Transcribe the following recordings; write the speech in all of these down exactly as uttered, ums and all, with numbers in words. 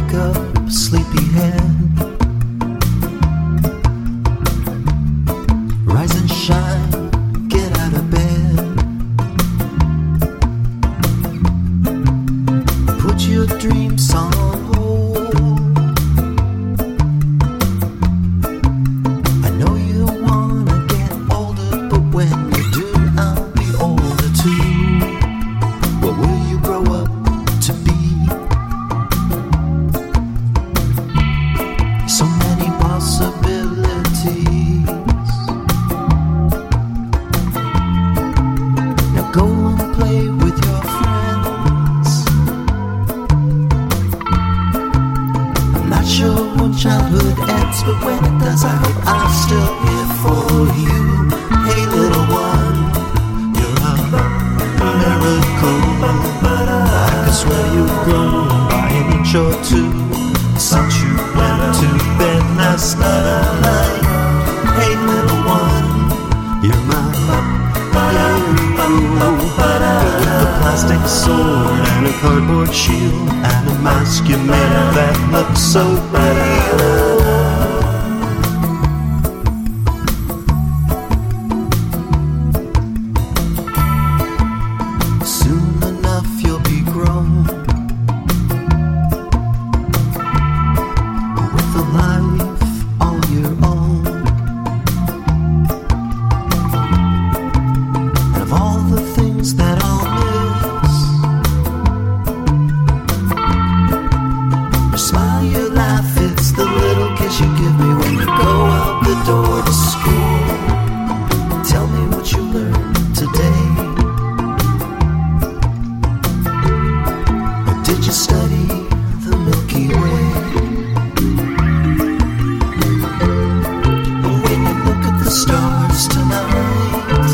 wake up, sleepyhead. Rise and shine, get out of bed. Put your dreams on hold. I know you wanna get older, but when you do, I'll be older too. What will you grow up to be? So many possibilities. Now go and play with your friends. I'm not sure when childhood ends, but when it does, I hope I'm still here for you. Hey little one, you're a miracle. I could swear you've grown by an inch or two since you went to bed last night. Hey little one, you're my hero. With a plastic sword and a cardboard shield and a mask you made that looks so real. Soon enough you'll be grown, with a life all your own. And of all the things that I'll miss, your smile, your laugh, it's the little kiss you give me when you go out the door to school. Tell me what you learned today. Or did you study the Milky Way? And when you look at the stars tonight,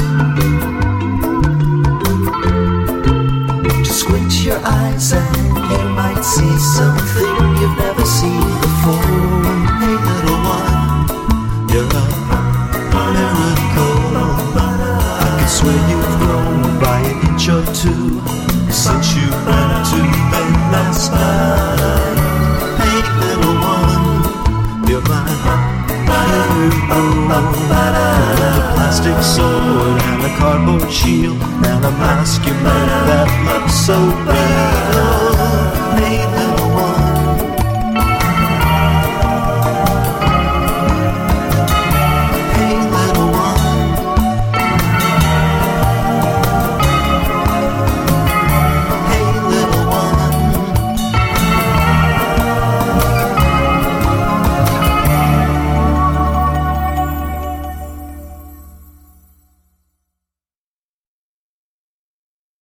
just squint your eyes and you might see something you've never seen before. Hey little one, you're a miracle. I can swear you've grown by an inch or two since you went to bed last night. Hey little one, you're my hero. A plastic sword and a cardboard shield and a mask you made that looks so real.